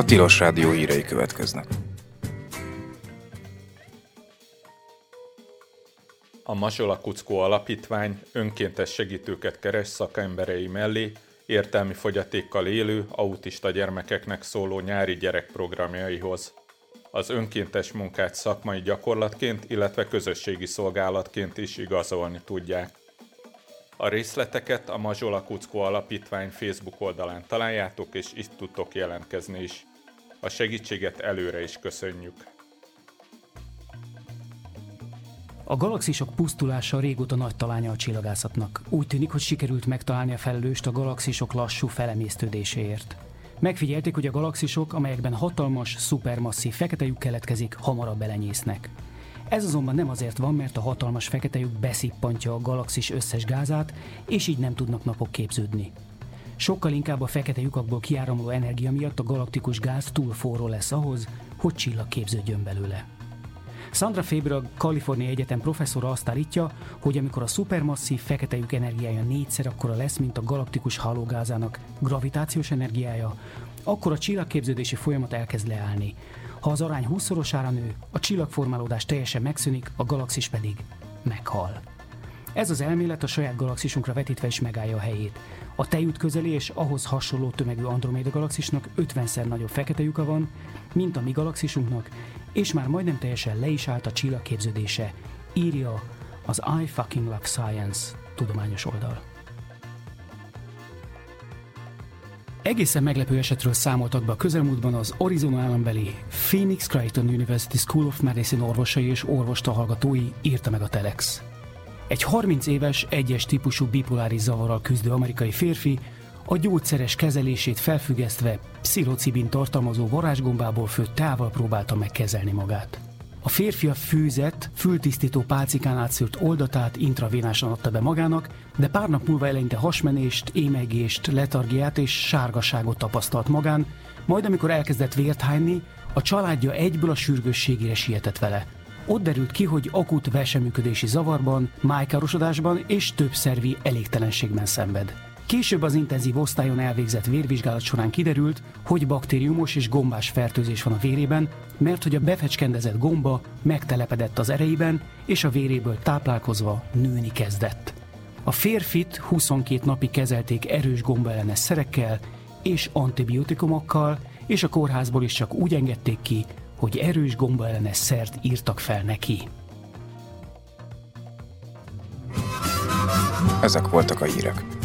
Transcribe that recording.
Tilos Rádió hírei következnek. A Mazsola Kuckó Alapítvány önkéntes segítőket keres szakemberei mellé értelmi fogyatékkal élő, autista gyermekeknek szóló nyári gyerekprogramjaihoz. Az önkéntes munkát szakmai gyakorlatként, illetve közösségi szolgálatként is igazolni tudják. A részleteket a Mazsola Kuckó Alapítvány Facebook oldalán találjátok, és itt tudtok jelentkezni is. A segítséget előre is köszönjük. A galaxisok pusztulása régóta nagy talánya a csillagászatnak. Úgy tűnik, hogy sikerült megtalálni a felelőst a galaxisok lassú felemésztődéséért. Megfigyelték, hogy a galaxisok, amelyekben hatalmas, szupermasszív fekete lyuk keletkezik, hamarabb belenyésznek. Ez azonban nem azért van, mert a hatalmas fekete lyuk beszippantja a galaxis összes gázát, és így nem tudnak napok képződni. Sokkal inkább a fekete lyukakból kiáramló energia miatt a galaktikus gáz túl forró lesz ahhoz, hogy csillag képződjön belőle. Sandra Faber, a Kaliforniai Egyetem professzora azt állítja, hogy amikor a szupermasszív fekete lyuk energiája 4-szer akkora lesz, mint a galaktikus hálógázának gravitációs energiája, akkor a csillagképződési folyamat elkezd leállni. Ha az arány 20-szorosára nő, a csillagformálódás teljesen megszűnik, a galaxis pedig meghal. Ez az elmélet a saját galaxisunkra vetítve is megállja a helyét. A Tejút közeli és ahhoz hasonló tömegű Androméda galaxisnak 50-szer nagyobb fekete lyuka van, mint a mi galaxisunknak, és már majdnem teljesen le is állt a csillagképződése, írja az I Fucking Love Science tudományos oldal. Egészen meglepő esetről számoltak be a közelmúltban az Arizona állambeli Phoenix Creighton University School of Medicine orvosai és orvostanhallgatói, írta meg a Telex. Egy 30 éves, egyes típusú bipoláris zavarral küzdő amerikai férfi a gyógyszeres kezelését felfüggesztve pszilocibin tartalmazó varázsgombából főtt teával próbálta megkezelni magát. A férfi a főzett, fültisztító pálcikán átszűrt oldatát intravénásan adta be magának, de pár nap múlva eleinte hasmenést, émegést, letargiát és sárgaságot tapasztalt magán, majd amikor elkezdett vért hányni, a családja egyből a sürgősségére sietett vele. Ott derült ki, hogy akut veseműködési zavarban, májkárosodásban és több szervi elégtelenségben szenved. Később az intenzív osztályon elvégzett vérvizsgálat során kiderült, hogy baktériumos és gombás fertőzés van a vérében, mert hogy a befecskendezett gomba megtelepedett az erejében, és a véréből táplálkozva nőni kezdett. A férfit 22 napig kezelték erős gombaellenes szerekkel és antibiotikumokkal, és a kórházból is csak úgy engedték ki, hogy erős gombaellenes szert írtak fel neki. Ezek voltak a hírek.